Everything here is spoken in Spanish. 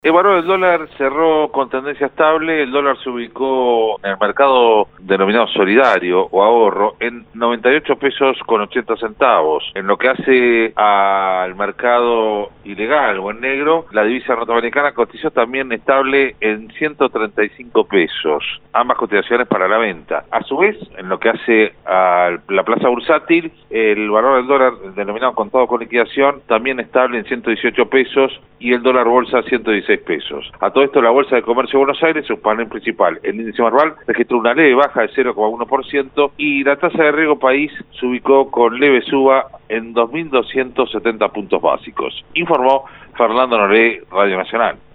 El valor del dólar cerró con tendencia estable. El dólar se ubicó en el mercado denominado solidario o ahorro en 98 pesos con 80 centavos. En lo que hace al mercado ilegal o en negro, la divisa norteamericana cotizó también estable en 135 pesos. Ambas cotizaciones para la venta. A su vez, en lo que hace a la plaza bursátil, el valor del dólar denominado contado con liquidación también estable en 118 pesos y el dólar bolsa 116 pesos. A todo esto, la Bolsa de Comercio de Buenos Aires, su panel principal, el índice Merval, registró una leve baja de 0,1% y la tasa de riesgo país se ubicó con leve suba en 2.270 puntos básicos. Informó Fernando Noré, Radio Nacional.